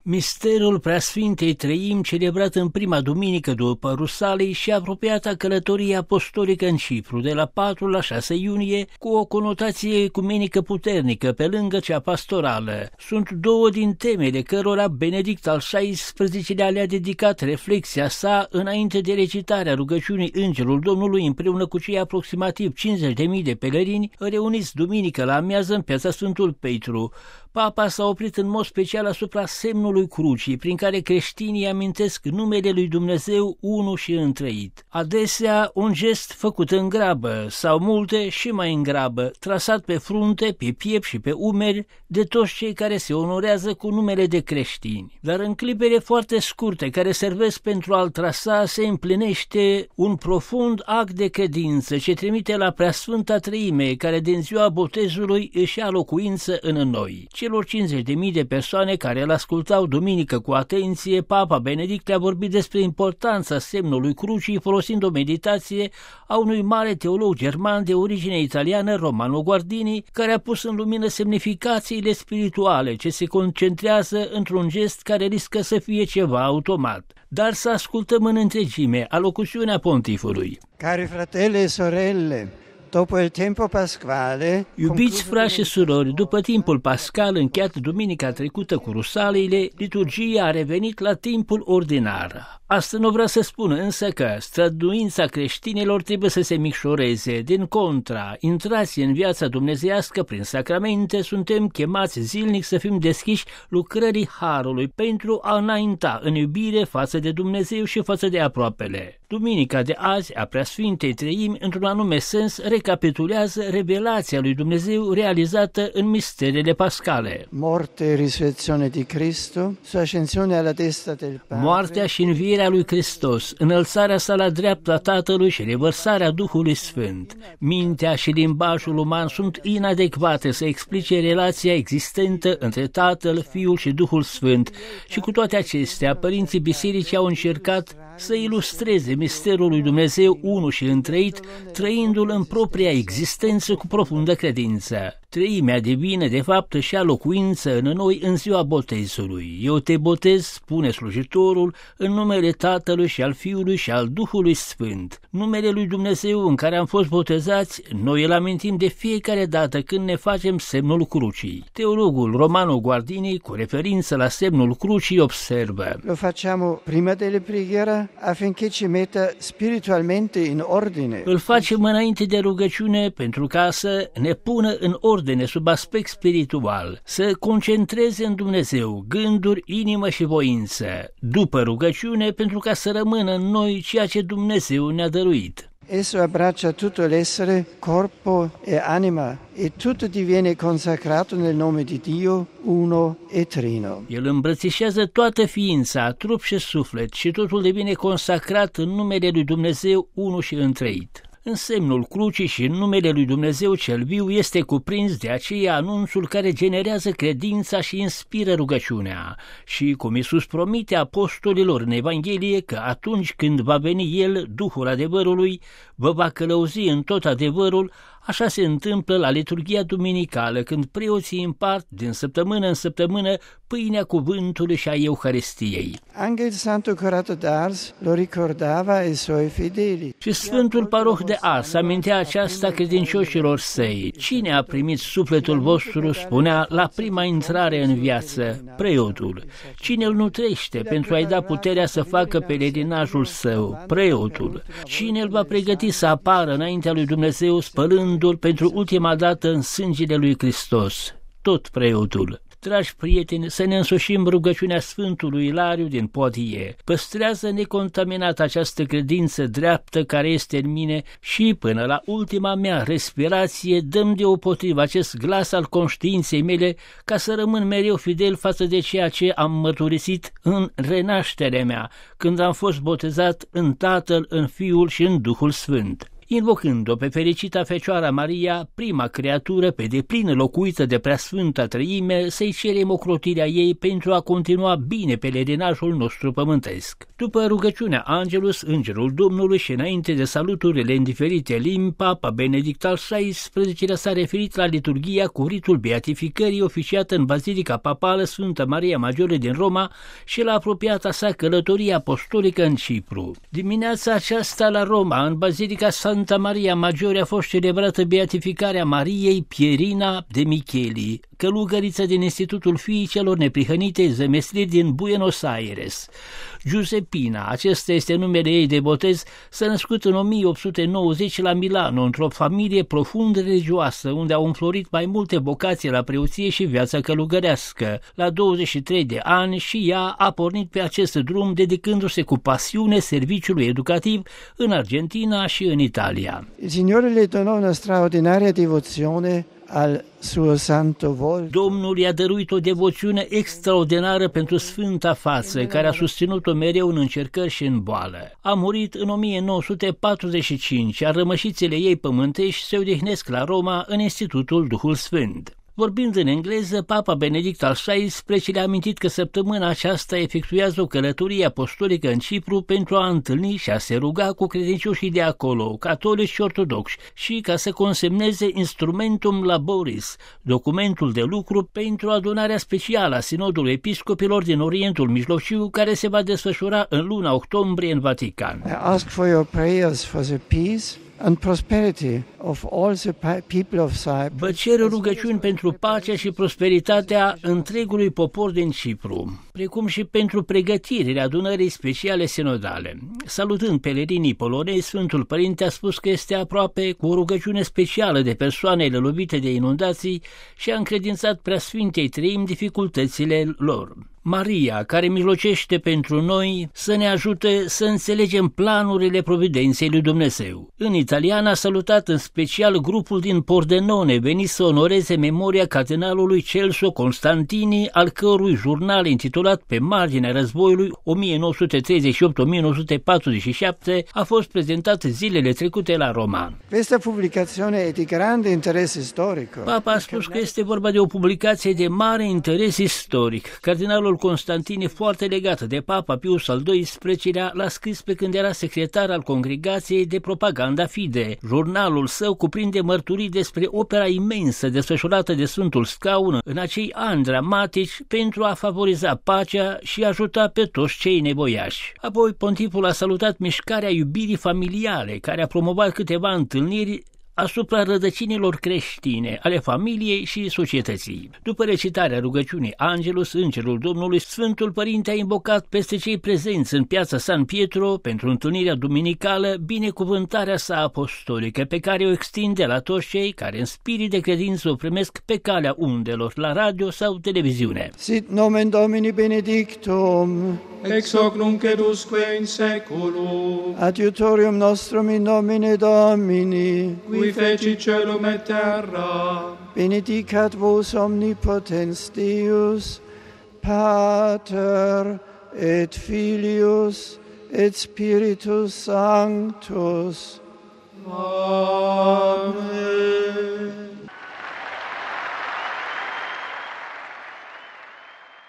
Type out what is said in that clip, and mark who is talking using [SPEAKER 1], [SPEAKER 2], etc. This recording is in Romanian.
[SPEAKER 1] Misterul Preasfintei Treimi, celebrat în prima duminică după Rusalii și apropiata călătorie apostolică în Cipru, de la 4 la 6 iunie, cu o conotație ecumenică puternică pe lângă cea pastorală. Sunt două din temele cărora Benedict al XVI-lea le-a dedicat reflexia sa înainte de recitarea rugăciunii Îngerul Domnului împreună cu cei aproximativ 50.000 de pelerini reuniți duminică la amiază în piața Sfântul Petru. Papa s-a oprit în mod special asupra semnului crucii, prin care creștinii amintesc numele lui Dumnezeu unul și întrăit. Adesea un gest făcut în grabă, sau multe și mai în grabă, trasat pe frunte, pe piept și pe umeri de toți cei care se onorează cu numele de creștini. Dar în clipele foarte scurte care servesc pentru a-l trasa se împlinește un profund act de credință ce trimite la Preasfânta Treime, care din ziua botezului își ia locuință în noi. Celor 50.000 de persoane care îl ascultau duminică cu atenție, Papa Benedict le-a vorbit despre importanța semnului crucii folosind o meditație a unui mare teolog german de origine italiană, Romano Guardini, care a pus în lumină semnificațiile spirituale ce se concentrează într-un gest care riscă să fie ceva automat. Dar să ascultăm în întregime alocuțiunea pontifului.
[SPEAKER 2] Cari fratelli e sorelle, dopo il tempo pasquale,
[SPEAKER 1] iubiți frați și surori, după timpul pascal încheiat duminica trecută cu Rusaliile, liturgia a revenit la timpul ordinar. Asta nu vrea să spună însă că străduința creștinilor trebuie să se micșoreze. Din contra, intrați în viața dumnezeiască prin sacramente, suntem chemați zilnic să fim deschiși lucrării Harului pentru a înainta în iubire față de Dumnezeu și față de aproapele. Duminica de azi a Preasfintei Treimi, într-un anume sens, recapitulează revelația lui Dumnezeu realizată în misterele pascale.
[SPEAKER 2] Morte e risurrezione di Cristo, sua ascensione alla destra del Padre.
[SPEAKER 1] Moartea și învierea lui Hristos, înălțarea sa la dreapta Tatălui și revărsarea Duhului Sfânt. Mintea și limbajul uman sunt inadecvate să explice relația existentă între Tatăl, Fiul și Duhul Sfânt și cu toate acestea, părinții bisericii au încercat să ilustreze misterul lui Dumnezeu unul și întrăit, trăindu-l în propria existență cu profundă credință. Treimea divină, de fapt, și-a locuință în noi în ziua botezului. Eu te botez, spune slujitorul, în numele Tatălui și al Fiului și al Duhului Sfânt. Numele lui Dumnezeu în care am fost botezați, noi îl amintim de fiecare dată când ne facem semnul crucii. Teologul Romano Guardini, cu referință la semnul crucii, observă:
[SPEAKER 2] Lo facciamo prima delle preghiere affinché ci metta spiritualmente in ordine.
[SPEAKER 1] Îl facem înainte de rugăciune pentru ca să ne pună în ordine sub aspect spiritual, să concentreze în Dumnezeu gânduri, inimă și voință, după rugăciune pentru ca să rămână în noi ceea ce Dumnezeu ne-a dăruit.
[SPEAKER 2] Esso abbraccia tutto l'essere, corpo e anima, e tutto diviene consacrato nel nome di Dio, uno e trino.
[SPEAKER 1] El îmbrățișează toată ființa, trup și suflet, și totul devine consacrat în numele lui Dumnezeu, unul și întrăit. În semnul crucii și în numele lui Dumnezeu cel viu este cuprins de aceea anunțul care generează credința și inspiră rugăciunea. Și cum Iisus promite apostolilor în Evanghelie că atunci când va veni El, Duhul adevărului, vă va călăuzi în tot adevărul, așa se întâmplă la liturghia duminicală, când preoții împart din săptămână în săptămână pâinea cuvântului și a Euharistiei.
[SPEAKER 2] Anche il Santo Curato d'Ars lo ricordava ai suoi fedeli.
[SPEAKER 1] Și Sfântul Paroh de Ars amintea aceasta credincioșilor săi. Cine a primit sufletul vostru, spunea, la prima intrare în viață? Preotul. Cine îl nutrește pentru a-i da puterea să facă pelerinajul său? Preotul. Cine îl va pregăti să apară înaintea lui Dumnezeu spălându-l pentru ultima dată în sângele lui Hristos? Tot preotul. Dragi prieteni, să ne însușim rugăciunea Sfântului Ilariu din Poitiers. Păstrează necontaminată această credință dreaptă care este în mine și până la ultima mea respirație dăm deopotrivă acest glas al conștiinței mele ca să rămân mereu fidel față de ceea ce am mărturisit în renașterea mea, când am fost botezat în Tatăl, în Fiul și în Duhul Sfânt. invocând-o pe fericita Fecioara Maria, prima creatură pe deplin locuită de Preasfânta Treime, să-i cerem ocrotirea ei pentru a continua bine pelerinajul nostru pământesc. După rugăciunea Angelus, Îngerul Domnului, și înainte de saluturile în diferite limbi, Papa Benedict al XVI-lea s-a referit la liturghia cu ritul beatificării oficiată în Bazilica Papală Sfânta Maria Maggiore din Roma și la apropiata sa călătorie apostolică în Cipru. Dimineața aceasta la Roma, în Bazilica Santa Maria Maggiore, a fost celebrată beatificarea Mariei Pierina de Micheli, călugăriță din Institutul Fiii Celor Neprihănite Zămesliri din Buenos Aires. Giuseppina, acesta este numele ei de botez, s-a născut în 1890 la Milano, într-o familie profund religioasă, unde au înflorit mai multe vocații la preoție și viața călugărească. La 23 de ani și ea a pornit pe acest drum, dedicându-se cu pasiune serviciului educativ în Argentina și în Italia.
[SPEAKER 2] Il Signore le donò una straordinaria devozione al suo santo volto.
[SPEAKER 1] Domnul i-a dăruit o devoțiune extraordinară pentru sfânta față, care a susținut-o mereu în încercări și în boală. A murit în 1945, iar rămășițele ei pământești se odihnesc la Roma în Institutul Duhul Sfânt. Vorbind în engleză, Papa Benedict al XVI-lea a amintit că săptămâna aceasta efectuează o călătorie apostolică în Cipru pentru a întâlni și a se ruga cu credincioșii de acolo, catolici și ortodoxi, și ca să consemneze Instrumentum Laboris, documentul de lucru pentru adunarea specială a Sinodului Episcopilor din Orientul Mijlociu, care se va desfășura în luna octombrie în Vatican.
[SPEAKER 2] I ask for your prayers for the peace and prosperity of all the people of Cyprus.
[SPEAKER 1] Vă cer rugăciuni pentru pacea și prosperitatea întregului popor din Cipru, precum și pentru pregătirea adunării speciale sinodale. Salutând pelerinii polonezi, Sfântul Părinte a spus că este aproape cu o rugăciune specială de persoanele lovite de inundații și a încredințat Preasfintei Treimi dificultățile lor. Maria, care mijlocește pentru noi, să ne ajute să înțelegem planurile providenței lui Dumnezeu. În italian a salutat în special grupul din Pordenone, venit să onoreze memoria cardinalului Celso Constantini, al cărui jurnal intitulat Pe marginea războiului 1938-1947 a fost prezentat zilele trecute la Roma.
[SPEAKER 2] Questa pubblicazione è di grande interesse storico.
[SPEAKER 1] Papa a spus că este vorba de o publicație de mare interes istoric. Cardinalul Constantini, foarte legat de Papa Pius al XII-lea, l-a scris pe când era secretar al Congregației de Propaganda Fide. Jurnalul său cuprinde mărturii despre opera imensă desfășurată de Sfântul Scaun în acei ani dramatici pentru a favoriza pacea și ajuta pe toți cei nevoiași. Apoi pontiful a salutat mișcarea iubirii familiale, care a promovat câteva întâlniri asupra rădăcinilor creștine ale familiei și societății. După recitarea rugăciunii Angelus, Îngerul Domnului, Sfântul Părinte a invocat peste cei prezenți în piața San Pietro pentru întâlnirea duminicală binecuvântarea sa apostolică, pe care o extinde la toți cei care în spirit de credință o primesc pe calea undelor, la radio sau televiziune.
[SPEAKER 2] Sit nomen Domini benedictum,
[SPEAKER 3] ex hoc nunc et usque in seculum,
[SPEAKER 2] adiutorium nostrum in nomine Domini,
[SPEAKER 3] qui feci celum et terra,
[SPEAKER 2] benedicat vos omnipotens Deus, Pater et Filius et Spiritus Sanctus.